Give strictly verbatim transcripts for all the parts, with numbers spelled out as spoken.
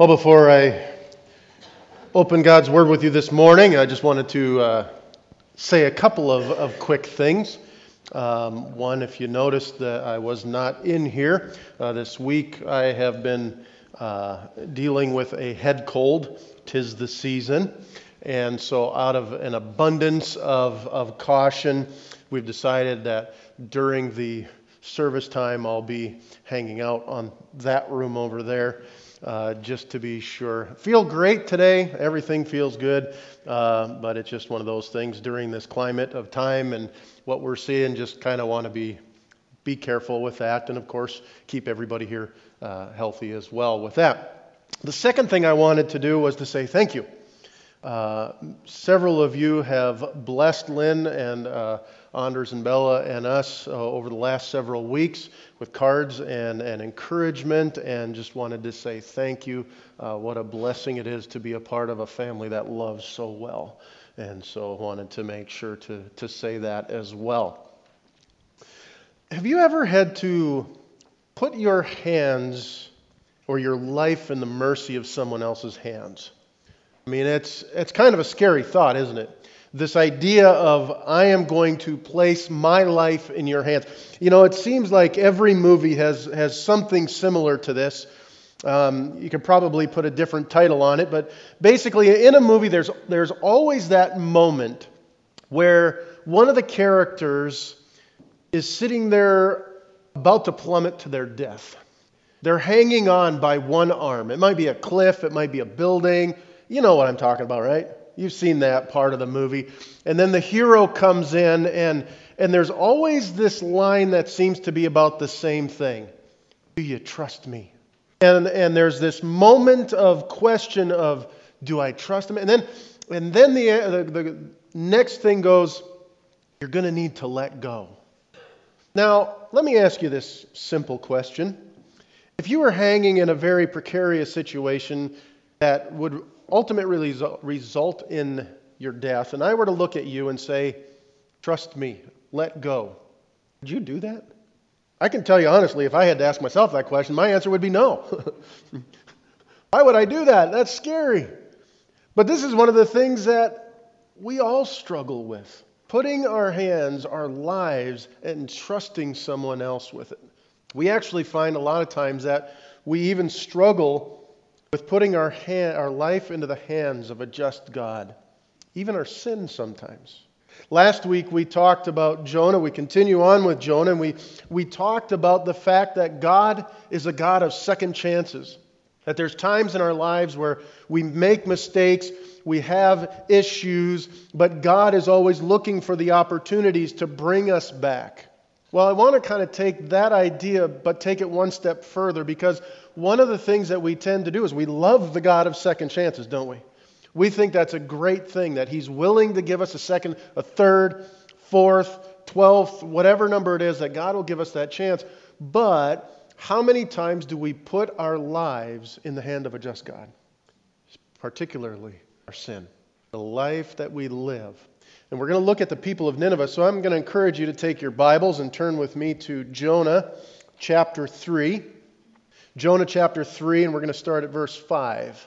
Well, before I open God's Word with you this morning, I just wanted to uh, say a couple of, of quick things. Um, one, if you noticed that I was not in here uh, this week, I have been uh, dealing with a head cold. 'Tis the season. And so out of an abundance of, of caution, we've decided that during the service time, I'll be hanging out on that room over there. Uh, just to be sure. Feel great today. Everything feels good. Uh, but it's just one of those things during this climate of time and what we're seeing. Just kind of want to be be careful with that. And of course, keep everybody here uh, healthy as well with that. The second thing I wanted to do was to say thank you. Uh, several of you have blessed Lynn and uh, Anders and Bella and us uh, over the last several weeks with cards and, and encouragement, and just wanted to say thank you. Uh, what a blessing it is to be a part of a family that loves so well. And so wanted to make sure to, to say that as well. Have you ever had to put your hands or your life in the mercy of someone else's hands? I mean, it's it's kind of a scary thought, isn't it? This idea of, I am going to place my life in your hands. You know, it seems like every movie has, has something similar to this. Um, you could probably put a different title on it, but basically in a movie there's there's always that moment where one of the characters is sitting there about to plummet to their death. They're hanging on by one arm. It might be a cliff, it might be a building. You know what I'm talking about, right? You've seen that part of the movie. And then the hero comes in, and, and there's always this line that seems to be about the same thing. Do you trust me? And, and there's this moment of question of, do I trust him? And then, and then the, the, the next thing goes, you're going to need to let go. Now, let me ask you this simple question. If you were hanging in a very precarious situation that would ultimately result in your death, and I were to look at you and say, trust me, let go, would you do that? I can tell you honestly, if I had to ask myself that question, my answer would be no. Why would I do that? That's scary. But this is one of the things that we all struggle with. Putting our hands, our lives, and trusting someone else with it. We actually find a lot of times that we even struggle with putting our hand, our life into the hands of a just God. Even our sins sometimes. Last week we talked about Jonah. We continue on with Jonah. And we, we talked about the fact that God is a God of second chances. That there's times in our lives where we make mistakes, we have issues, but God is always looking for the opportunities to bring us back. Well, I want to kind of take that idea, but take it one step further, because one of the things that we tend to do is we love the God of second chances, don't we? We think that's a great thing, that He's willing to give us a second, a third, fourth, twelfth, whatever number it is, that God will give us that chance. But how many times do we put our lives in the hand of a just God? Particularly our sin, the life that we live. And we're going to look at the people of Nineveh. So I'm going to encourage you to take your Bibles and turn with me to Jonah chapter three. Jonah chapter three, and we're going to start at verse five.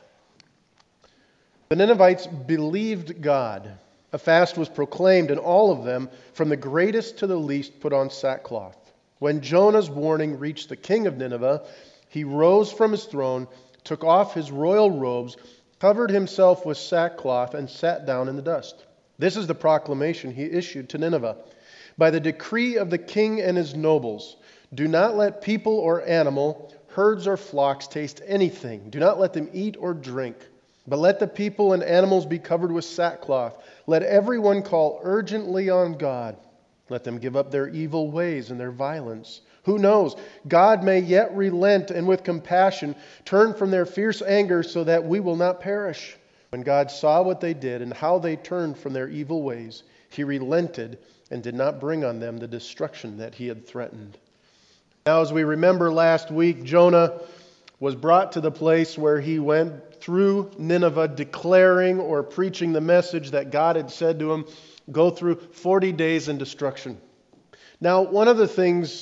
The Ninevites believed God. A fast was proclaimed, and all of them, from the greatest to the least, put on sackcloth. When Jonah's warning reached the king of Nineveh, he rose from his throne, took off his royal robes, covered himself with sackcloth, and sat down in the dust. This is the proclamation he issued to Nineveh. By the decree of the king and his nobles, do not let people or animal, herds or flocks taste anything. Do not let them eat or drink. But let the people and animals be covered with sackcloth. Let everyone call urgently on God. Let them give up their evil ways and their violence. Who knows? God may yet relent and with compassion turn from their fierce anger so that we will not perish. When God saw what they did and how they turned from their evil ways, He relented and did not bring on them the destruction that He had threatened. Now, as we remember last week, Jonah was brought to the place where he went through Nineveh declaring or preaching the message that God had said to him, go through forty days in destruction. Now, one of the things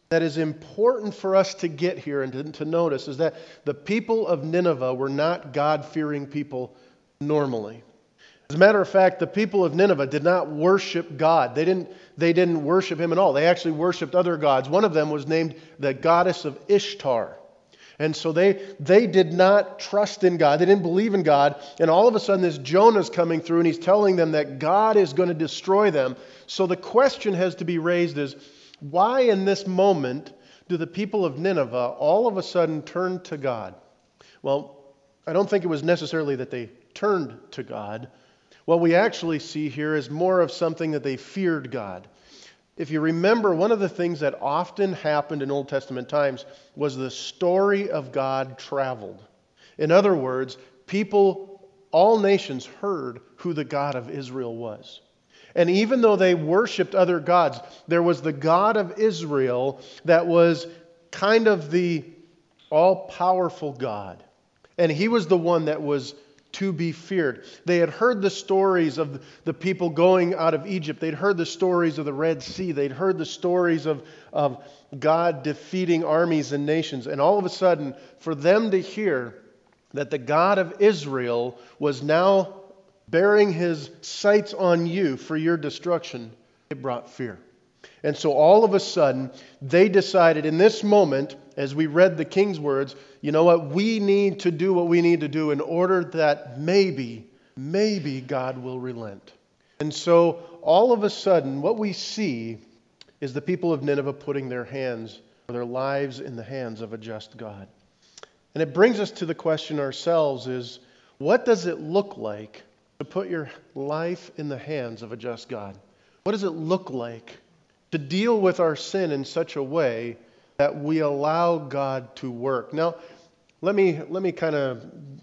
that is important for us to get here and to, to notice is that the people of Nineveh were not God-fearing people normally. As a matter of fact, the people of Nineveh did not worship God. They didn't, they didn't worship Him at all. They actually worshiped other gods. One of them was named the goddess of Ishtar. And so they, they did not trust in God. They didn't believe in God. And all of a sudden this Jonah's coming through and he's telling them that God is going to destroy them. So the question has to be raised is, why in this moment do the people of Nineveh all of a sudden turn to God? Well, I don't think it was necessarily that they turned to God. What we actually see here is more of something that they feared God. If you remember, one of the things that often happened in Old Testament times was the story of God traveled. In other words, people, all nations heard who the God of Israel was. And even though they worshiped other gods, there was the God of Israel that was kind of the all-powerful God. And He was the one that was to be feared. They had heard the stories of the people going out of Egypt. They'd heard the stories of the Red Sea. They'd heard the stories of, of God defeating armies and nations. And all of a sudden, for them to hear that the God of Israel was now bearing His sights on you for your destruction, it brought fear. And so all of a sudden, they decided in this moment, as we read the king's words, you know what, we need to do what we need to do in order that maybe, maybe God will relent. And so all of a sudden, what we see is the people of Nineveh putting their hands, or their lives in the hands of a just God. And it brings us to the question ourselves is, what does it look like to put your life in the hands of a just God? What does it look like to deal with our sin in such a way that we allow God to work? Now, let me let me kind of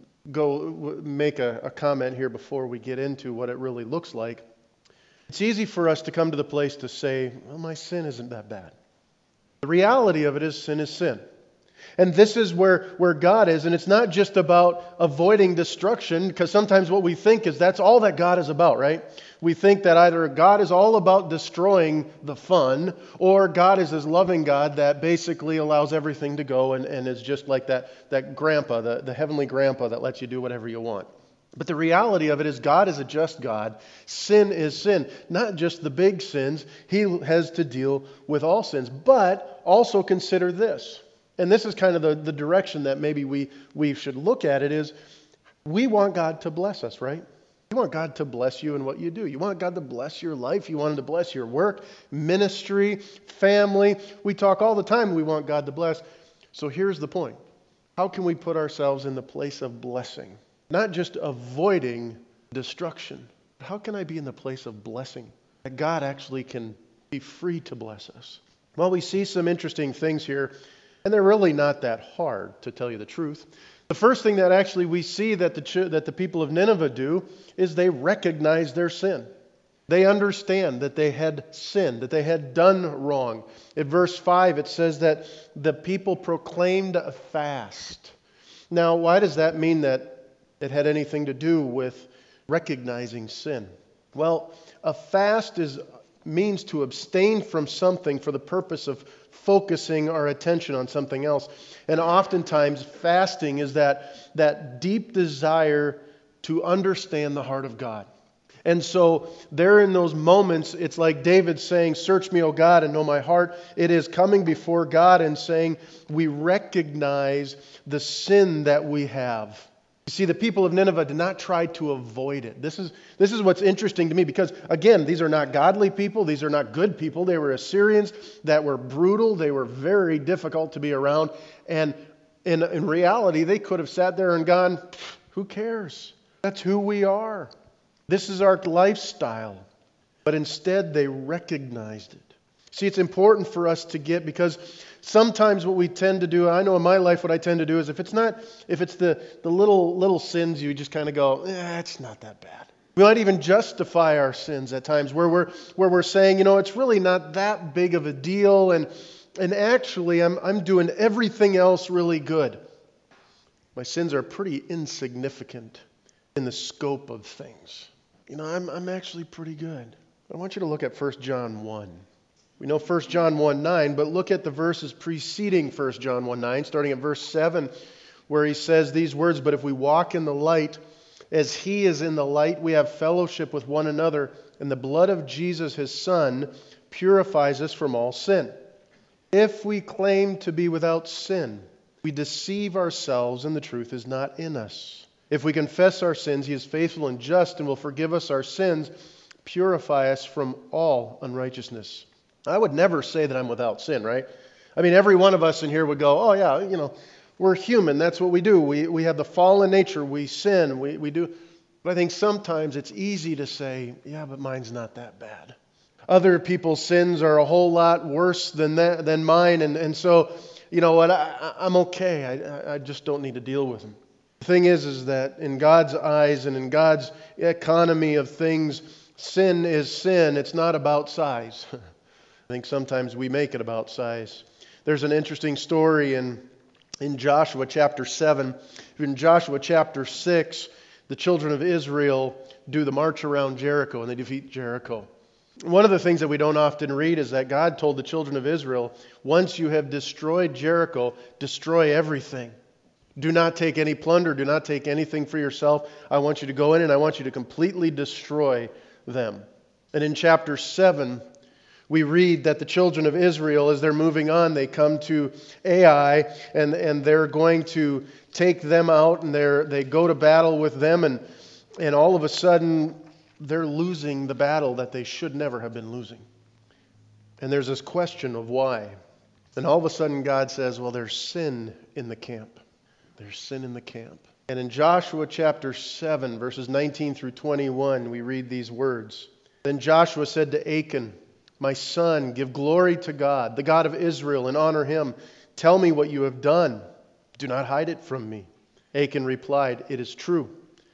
go make a, a comment here before we get into what it really looks like. It's easy for us to come to the place to say, well, my sin isn't that bad. The reality of it is sin is sin. And this is where, where God is. And it's not just about avoiding destruction, because sometimes what we think is that's all that God is about, right? We think that either God is all about destroying the fun, or God is this loving God that basically allows everything to go and, and is just like that, that grandpa, the, the heavenly grandpa that lets you do whatever you want. But the reality of it is God is a just God. Sin is sin. Not just the big sins. He has to deal with all sins. But also consider this. And this is kind of the, the direction that maybe we, we should look at it is, we want God to bless us, right? You want God to bless you in what you do. You want God to bless your life. You want Him to bless your work, ministry, family. We talk all the time, we want God to bless. So here's the point. How can we put ourselves in the place of blessing? Not just avoiding destruction. But how can I be in the place of blessing? That God actually can be free to bless us. Well, we see some interesting things here. And they're really not that hard, to tell you the truth. The first thing that actually we see that the ch- that the people of Nineveh do is they recognize their sin. They understand that they had sinned, that they had done wrong. In verse five, it says that the people proclaimed a fast. Now, why does that mean that it had anything to do with recognizing sin? Well, a fast is means to abstain from something for the purpose of focusing our attention on something else. And oftentimes fasting is that, that deep desire to understand the heart of God. And so there in those moments, it's like David saying, search me, O God, and know my heart. It is coming before God and saying, we recognize the sin that we have. You see, the people of Nineveh did not try to avoid it. This is, this is what's interesting to me because, again, these are not godly people. These are not good people. They were Assyrians that were brutal. They were very difficult to be around. And in, in reality, they could have sat there and gone, who cares? That's who we are. This is our lifestyle. But instead, they recognized it. See, it's important for us to get, because sometimes what we tend to do, I know in my life what I tend to do is if it's not, if it's the, the little little sins, you just kind of go, eh, it's not that bad. We might even justify our sins at times where we're where we're saying, you know, it's really not that big of a deal, and and actually I'm I'm doing everything else really good. My sins are pretty insignificant in the scope of things. You know, I'm I'm actually pretty good. I want you to look at First John one. We know First John one nine, but look at the verses preceding First John one nine, starting at verse seven, where he says these words, "But if we walk in the light, as he is in the light, we have fellowship with one another, and the blood of Jesus, his Son, purifies us from all sin. If we claim to be without sin, we deceive ourselves, and the truth is not in us. If we confess our sins, he is faithful and just and will forgive us our sins, purify us from all unrighteousness." I would never say that I'm without sin, right? I mean, every one of us in here would go, oh yeah, you know, we're human. That's what we do. We we have the fallen nature. We sin. We, we do. But I think sometimes it's easy to say, yeah, but mine's not that bad. Other people's sins are a whole lot worse than that, than mine. And, and so, you know what, I, I'm okay. I, I just don't need to deal with them. The thing is, is that in God's eyes and in God's economy of things, sin is sin. It's not about size. I think sometimes we make it about size. There's an interesting story in, in Joshua chapter seven. In Joshua chapter six, the children of Israel do the march around Jericho and they defeat Jericho. One of the things that we don't often read is that God told the children of Israel, once you have destroyed Jericho, destroy everything. Do not take any plunder. Do not take anything for yourself. I want you to go in and I want you to completely destroy them. And in chapter seven, we read that the children of Israel, as they're moving on, they come to Ai, and, and they're going to take them out, and they're, they go to battle with them, and, and all of a sudden, they're losing the battle that they should never have been losing. And there's this question of why. And all of a sudden, God says, well, there's sin in the camp. There's sin in the camp. And in Joshua chapter seven, verses nineteen through twenty-one, we read these words. Then Joshua said to Achan, "My son, give glory to God, the God of Israel, and honor him. Tell me what you have done. Do not hide it from me." Achan replied, "It is true.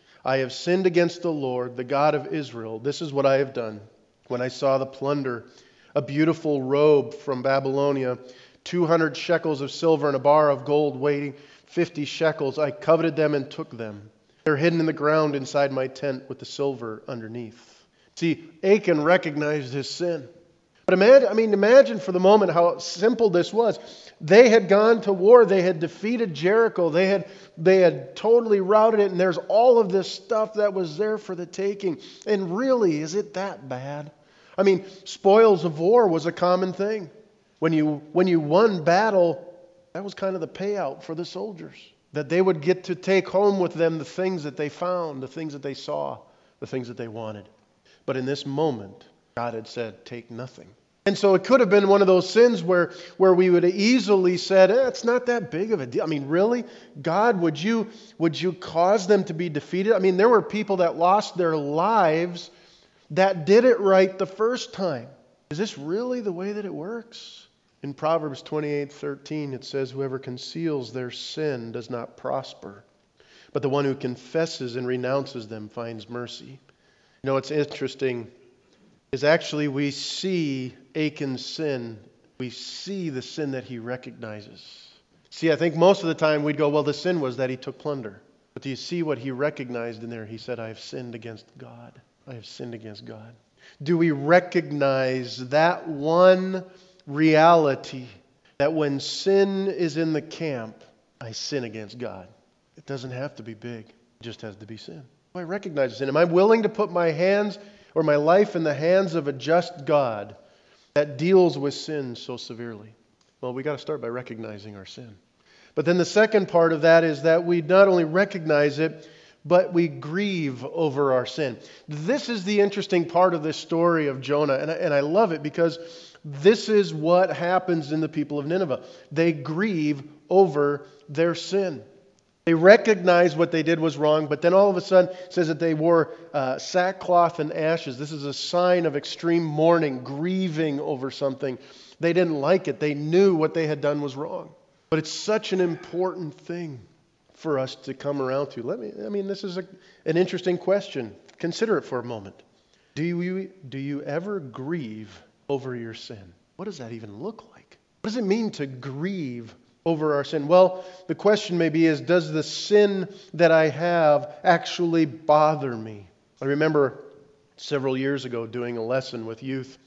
I have sinned against the Lord, the God of Israel. This is what I have done. When I saw the plunder, a beautiful robe from Babylonia, two hundred shekels of silver and a bar of gold weighing fifty shekels, I coveted them and took them. They're hidden in the ground inside my tent with the silver underneath." See, Achan recognized his sin. But imagine, I mean, imagine for the moment how simple this was. They had gone to war. They had defeated Jericho. They had, they had totally routed it. And there's all of this stuff that was there for the taking. And really, is it that bad? I mean, spoils of war was a common thing. When you, when you won battle, that was kind of the payout for the soldiers. That they would get to take home with them the things that they found, the things that they saw, the things that they wanted. But in this moment, God had said, take nothing. And so it could have been one of those sins where, where we would have easily said, eh, it's not that big of a deal. I mean, really? God, would you, would you cause them to be defeated? I mean, there were people that lost their lives that did it right the first time. Is this really the way that it works? In Proverbs twenty-eight thirteen, it says, "Whoever conceals their sin does not prosper, but the one who confesses and renounces them finds mercy." You know, what's interesting is actually we see Achan's sin. We see the sin that he recognizes. See, I think most of the time we'd go, well, the sin was that he took plunder. But do you see what he recognized in there? He said, I have sinned against God. I have sinned against God. Do we recognize that one reality, that when sin is in the camp, I sin against God? It doesn't have to be big. It just has to be sin. I recognize sin. Am I willing to put my hands or my life in the hands of a just God that deals with sin so severely? Well, we got to start by recognizing our sin. But then the second part of that is that we not only recognize it, but we grieve over our sin. This is the interesting part of this story of Jonah, and I, and I love it because this is what happens in the people of Nineveh. They grieve over their sin. They recognized what they did was wrong, but then all of a sudden it says that they wore uh, sackcloth and ashes. This is a sign of extreme mourning, grieving over something. They didn't like it. They knew what they had done was wrong. But it's such an important thing for us to come around to. Let me, I mean, this is a, an interesting question. Consider it for a moment. Do you, do you ever grieve over your sin? What does that even look like? What does it mean to grieve over our sin? Well, the question maybe is, does the sin that I have actually bother me? I remember several years ago doing a lesson with youth,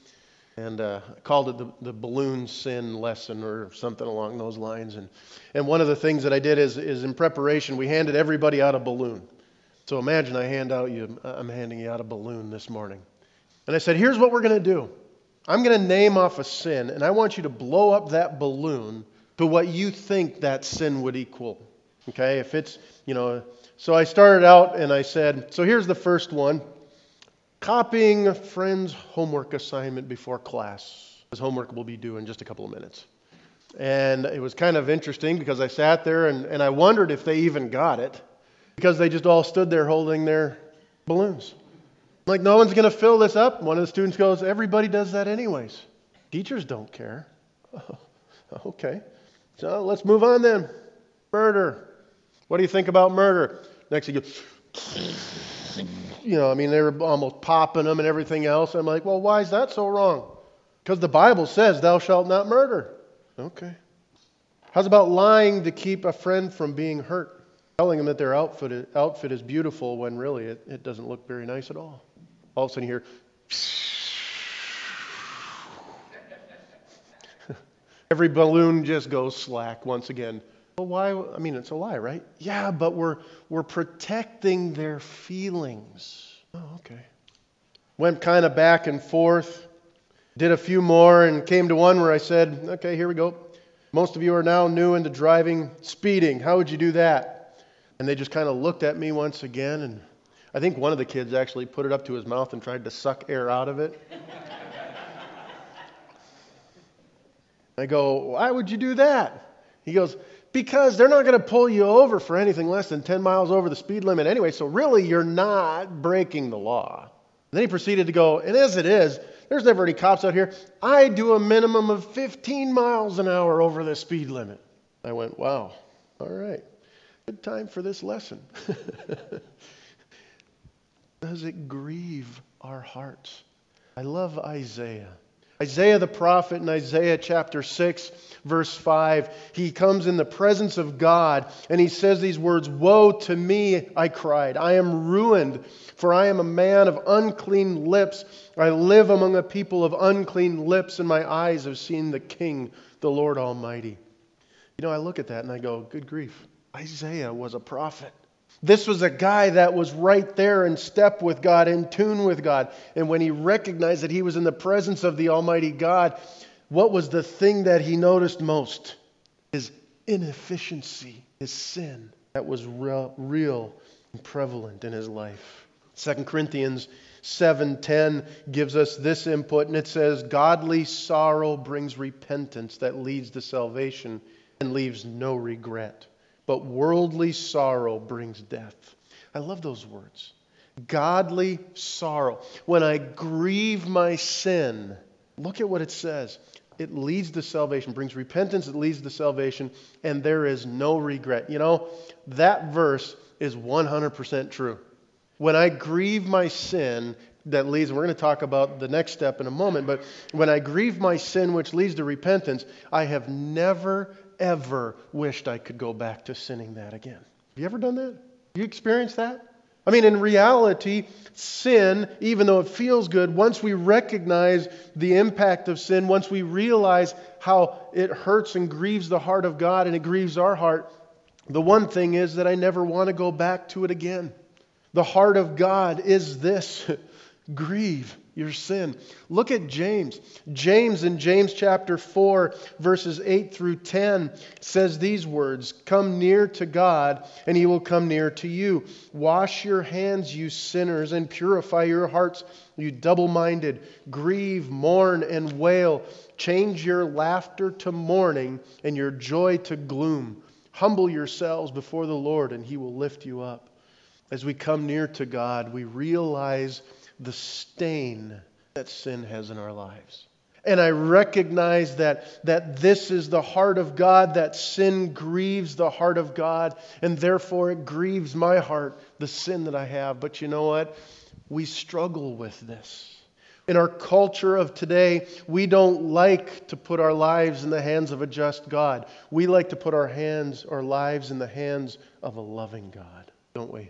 And uh, I called it the, the balloon sin lesson or something along those lines. And, and one of the things that I did is, is in preparation, we handed everybody out a balloon. So imagine I hand out you, I'm handing you out a balloon this morning. And I said, here's what we're going to do. I'm going to name off a sin, and I want you to blow up that balloon to what you think that sin would equal. Okay, if it's, you know, so I started out and I said, so here's the first one. Copying a friend's homework assignment before class. His homework will be due in just a couple of minutes. And it was kind of interesting because I sat there and, and I wondered if they even got it because they just all stood there holding their balloons. I'm like, no one's going to fill this up. One of the students goes, everybody does that anyways. Teachers don't care. Oh, okay. So let's move on then. Murder. What do you think about murder? Next thing you You know, I mean, they were almost popping them and everything else. I'm like, well, why is that so wrong? Because the Bible says, thou shalt not murder. Okay. How's about lying to keep a friend from being hurt? Telling them that their outfit, outfit is beautiful when really it, it doesn't look very nice at all. All of a sudden you hear, every balloon just goes slack once again. Well, why? I mean, it's a lie, right? Yeah, but we're we're protecting their feelings. Oh, okay. Went kind of back and forth. Did a few more and came to one where I said, okay, here we go. Most of you are now new into driving, speeding. How would you do that? And they just kind of looked at me once again. And I think one of the kids actually put it up to his mouth and tried to suck air out of it. I go, why would you do that? He goes, because they're not going to pull you over for anything less than ten miles over the speed limit anyway, so really you're not breaking the law. And then he proceeded to go, and as it is, there's never any cops out here. I do a minimum of fifteen miles an hour over the speed limit. I went, wow, all right, good time for this lesson. Does it grieve our hearts? I love Isaiah. Isaiah the prophet in Isaiah chapter six, verse five, he comes in the presence of God and he says these words, woe to me, I cried. I am ruined, for I am a man of unclean lips. I live among a people of unclean lips, and my eyes have seen the King, the Lord Almighty. You know, I look at that and I go, good grief. Isaiah was a prophet. This was a guy that was right there in step with God, in tune with God. And when he recognized that he was in the presence of the Almighty God, what was the thing that he noticed most? His inefficiency, his sin that was real, real and prevalent in his life. Second Corinthians seven ten gives us this input, and it says, godly sorrow brings repentance that leads to salvation and leaves no regret. But worldly sorrow brings death. I love those words. Godly sorrow. When I grieve my sin, look at what it says. It leads to salvation, brings repentance, it leads to salvation, and there is no regret. You know, that verse is one hundred percent true. When I grieve my sin, that leads, and we're going to talk about the next step in a moment, but when I grieve my sin, which leads to repentance, I have never ever wished I could go back to sinning that again. Have you ever done that? Have you experienced that? I mean, in reality, sin, even though it feels good, once we recognize the impact of sin, once we realize how it hurts and grieves the heart of God and it grieves our heart, the one thing is that I never want to go back to it again. The heart of God is this. Grieve your sin. Look at James. James in James chapter four, verses eight through ten says these words, come near to God and he will come near to you. Wash your hands, you sinners, and purify your hearts, you double-minded. Grieve, mourn, and wail. Change your laughter to mourning and your joy to gloom. Humble yourselves before the Lord and he will lift you up. As we come near to God, we realize the stain that sin has in our lives. And I recognize that, that this is the heart of God, that sin grieves the heart of God, and therefore it grieves my heart, the sin that I have. But you know what? We struggle with this. In our culture of today, we don't like to put our lives in the hands of a just God. We like to put our hands, our lives in the hands of a loving God, don't we?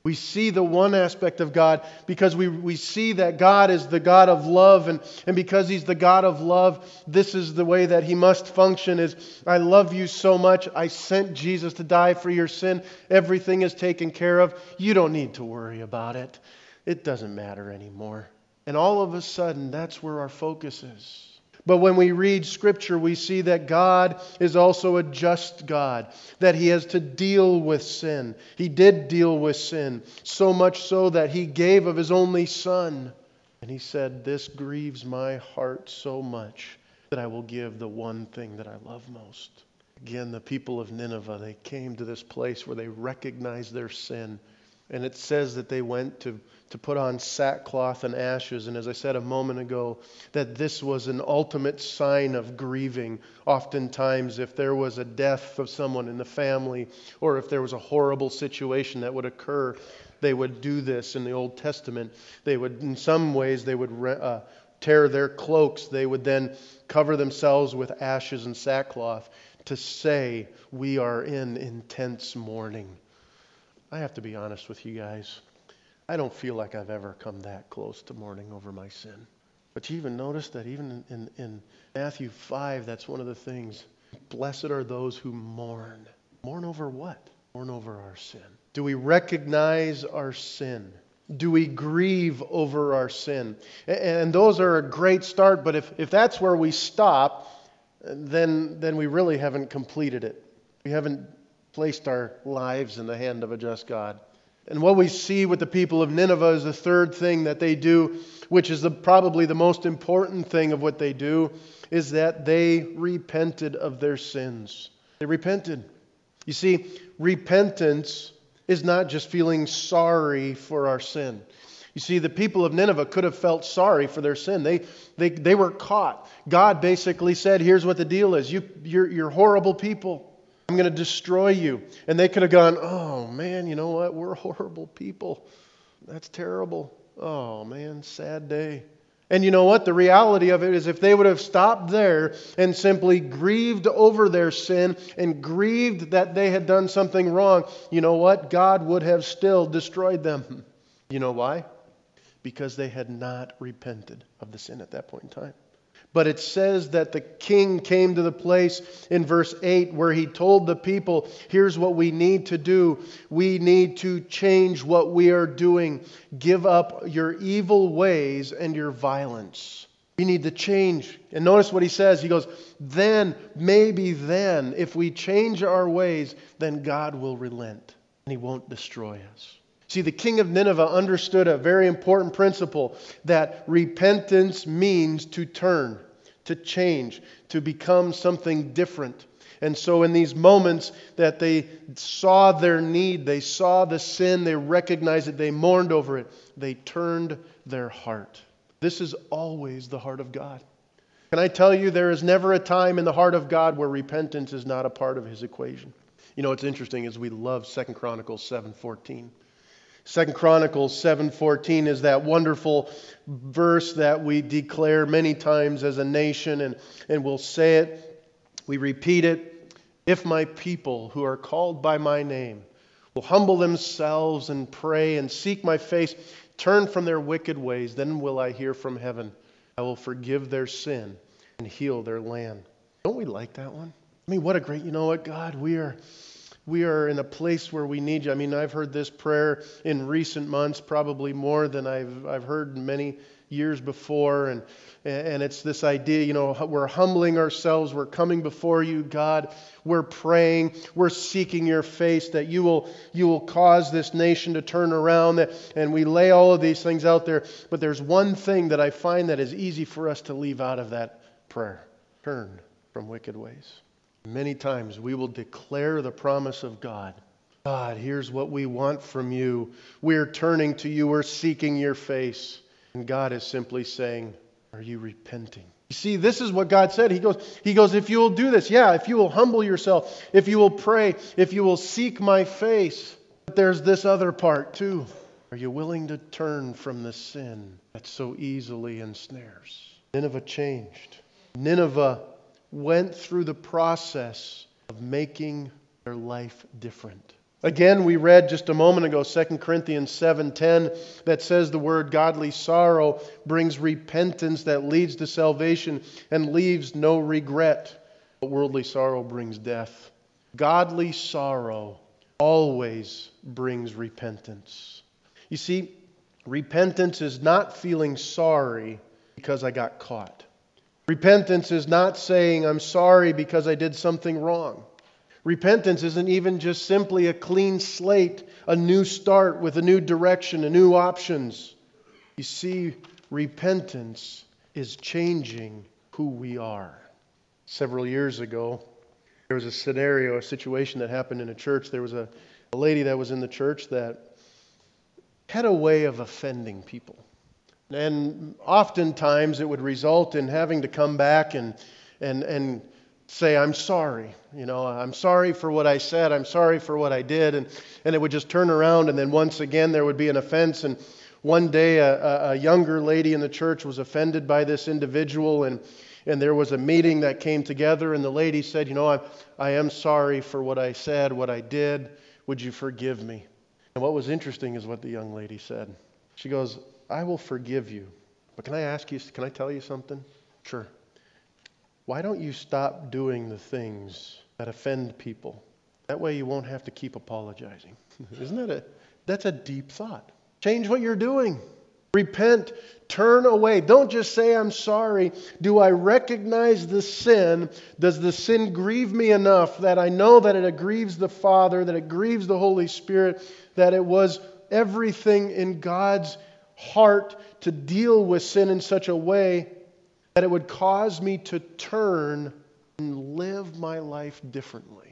We see the one aspect of God because we, we see that God is the God of love, and, and because He's the God of love, this is the way that He must function is, I love you so much, I sent Jesus to die for your sin, everything is taken care of, you don't need to worry about it. It doesn't matter anymore. And all of a sudden, that's where our focus is. But when we read Scripture, we see that God is also a just God, that He has to deal with sin. He did deal with sin, so much so that He gave of His only Son. And He said, this grieves my heart so much that I will give the one thing that I love most. Again, the people of Nineveh, they came to this place where they recognized their sin. And it says that they went to, to put on sackcloth and ashes. And as I said a moment ago, that this was an ultimate sign of grieving. Oftentimes, if there was a death of someone in the family, or if there was a horrible situation that would occur, they would do this in the Old Testament. They would, in some ways, they would uh, tear their cloaks. They would then cover themselves with ashes and sackcloth to say, we are in intense mourning. I have to be honest with you guys. I don't feel like I've ever come that close to mourning over my sin. But you even notice that even in, in Matthew five, that's one of the things. Blessed are those who mourn. Mourn over what? Mourn over our sin. Do we recognize our sin? Do we grieve over our sin? And those are a great start, but if, if that's where we stop, then, then we really haven't completed it. We haven't placed our lives in the hand of a just God. And what we see with the people of Nineveh is the third thing that they do, which is the, probably the most important thing of what they do, is that they repented of their sins. They repented. You see, repentance is not just feeling sorry for our sin. You see, the people of Nineveh could have felt sorry for their sin. They, they, they were caught. God basically said, here's what the deal is. You, you're, you're horrible people. I'm going to destroy you. And they could have gone, oh man, you know what? We're horrible people. That's terrible. Oh man, sad day. And you know what? The reality of it is if they would have stopped there and simply grieved over their sin and grieved that they had done something wrong, you know what? God would have still destroyed them. You know why? Because they had not repented of the sin at that point in time. But it says that the king came to the place in verse eight where he told the people, here's what we need to do. We need to change what we are doing. Give up your evil ways and your violence. We need to change. And notice what he says. He goes, then, maybe then, if we change our ways, then God will relent and He won't destroy us. See, the king of Nineveh understood a very important principle that repentance means to turn, to change, to become something different. And so in these moments that they saw their need, they saw the sin, they recognized it, they mourned over it, they turned their heart. This is always the heart of God. Can I tell you, there is never a time in the heart of God where repentance is not a part of His equation. You know, what's interesting is we love Second Chronicles seven fourteen. Second Chronicles seven fourteen is that wonderful verse that we declare many times as a nation, and, and we'll say it, we repeat it. If my people who are called by my name will humble themselves and pray and seek my face, turn from their wicked ways, then will I hear from heaven. I will forgive their sin and heal their land. Don't we like that one? I mean, what a great, you know what, God, we are... We are in a place where we need you. I mean, I've heard this prayer in recent months, probably more than I've I've heard in many years before. And, and it's this idea, you know, we're humbling ourselves. We're coming before you, God. We're praying. We're seeking your face that you will, you will cause this nation to turn around. And we lay all of these things out there. But there's one thing that I find that is easy for us to leave out of that prayer. Turn from wicked ways. Many times we will declare the promise of God. God, here's what we want from you. We're turning to you. We're seeking your face. And God is simply saying, are you repenting? You see, this is what God said. He goes, He goes, if you will do this, yeah, if you will humble yourself, if you will pray, if you will seek my face. But there's this other part too. Are you willing to turn from the sin that so easily ensnares? Nineveh changed. Nineveh went through the process of making their life different. Again, we read just a moment ago Second Corinthians seven ten that says the word godly sorrow brings repentance that leads to salvation and leaves no regret. But worldly sorrow brings death. Godly sorrow always brings repentance. You see, repentance is not feeling sorry because I got caught. Repentance is not saying I'm sorry because I did something wrong. Repentance isn't even just simply a clean slate, a new start with a new direction, a new options. You see, repentance is changing who we are. Several years ago, there was a scenario, a situation that happened in a church. There was a, a lady that was in the church that had a way of offending people. And oftentimes it would result in having to come back and and and say, I'm sorry. You know, I'm sorry for what I said. I'm sorry for what I did. And, and it would just turn around, and then once again there would be an offense. And one day a, a, a younger lady in the church was offended by this individual, and, and there was a meeting that came together, and the lady said, you know, I, I am sorry for what I said, what I did. Would you forgive me? And what was interesting is what the young lady said. She goes, I will forgive you. But can I ask you, can I tell you something? Sure. Why don't you stop doing the things that offend people? That way you won't have to keep apologizing. Isn't that a, that's a deep thought. Change what you're doing. Repent. Turn away. Don't just say, I'm sorry. Do I recognize the sin? Does the sin grieve me enough that I know that it grieves the Father, that it grieves the Holy Spirit, that it was everything in God's heart to deal with sin in such a way that it would cause me to turn and live my life differently?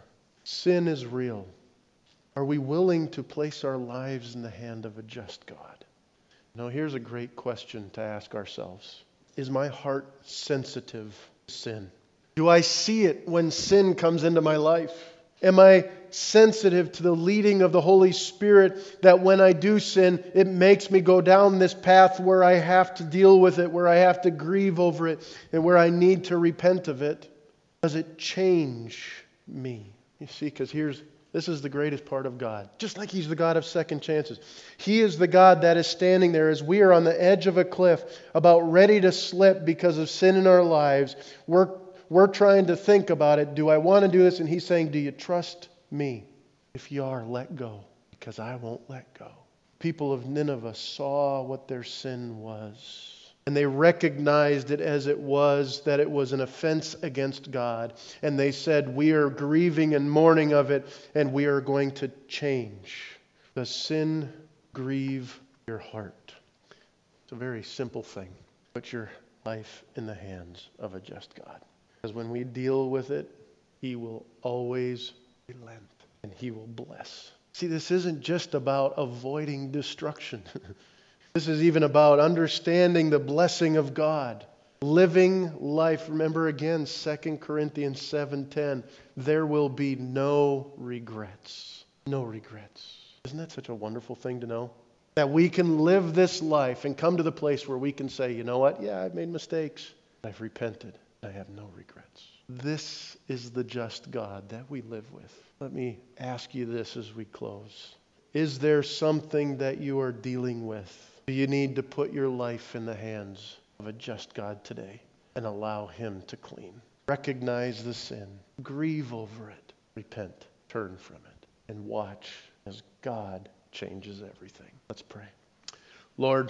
Sin is real. Are we willing to place our lives in the hand of a just God? Now, here's a great question to ask ourselves. Is my heart sensitive to sin? Do I see it when sin comes into my life? Am I sensitive to the leading of the Holy Spirit that when I do sin, it makes me go down this path where I have to deal with it, where I have to grieve over it, and where I need to repent of it? Does it change me? You see, because here's this is the greatest part of God. Just like He's the God of second chances. He is the God that is standing there as we are on the edge of a cliff, about ready to slip because of sin in our lives. We're We're trying to think about it. Do I want to do this? And He's saying, do you trust me? If you are, let go, because I won't let go. People of Nineveh saw what their sin was, and they recognized it as it was, that it was an offense against God. And they said, we are grieving and mourning of it, and we are going to change. Does sin grieve your heart? It's a very simple thing. Put your life in the hands of a just God. Because when we deal with it, He will always relent and He will bless. See, this isn't just about avoiding destruction. This is even about understanding the blessing of God. Living life. Remember again, Second Corinthians seven ten. There will be no regrets. No regrets. Isn't that such a wonderful thing to know? That we can live this life and come to the place where we can say, you know what? Yeah, I've made mistakes. I've repented. I have no regrets. This is the just God that we live with. Let me ask you this as we close. Is there something that you are dealing with? Do you need to put your life in the hands of a just God today and allow Him to clean? Recognize the sin. Grieve over it. Repent. Turn from it. And watch as God changes everything. Let's pray. Lord,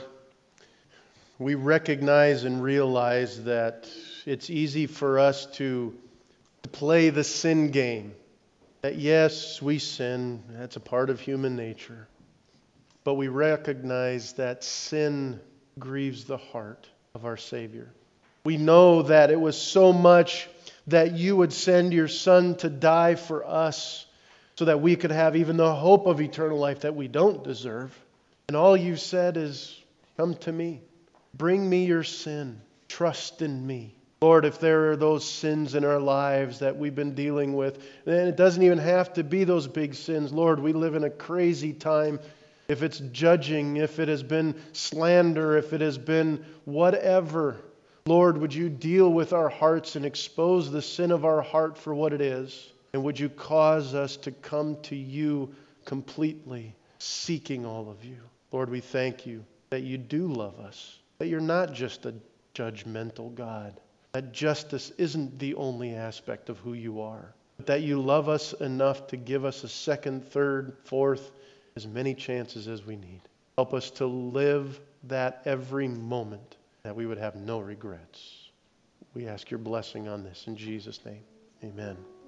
we recognize and realize that it's easy for us to play the sin game. That yes, we sin. That's a part of human nature. But we recognize that sin grieves the heart of our Savior. We know that it was so much that you would send your Son to die for us so that we could have even the hope of eternal life that we don't deserve. And all you said is, come to me. Bring me your sin. Trust in me. Lord, if there are those sins in our lives that we've been dealing with, then it doesn't even have to be those big sins. Lord, we live in a crazy time. If it's judging, if it has been slander, if it has been whatever, Lord, would you deal with our hearts and expose the sin of our heart for what it is? And would you cause us to come to you completely, seeking all of you. Lord, we thank you that you do love us, that you're not just a judgmental God, that justice isn't the only aspect of who you are, but that you love us enough to give us a second, third, fourth, as many chances as we need. Help us to live that every moment, that we would have no regrets. We ask your blessing on this in Jesus' name. Amen.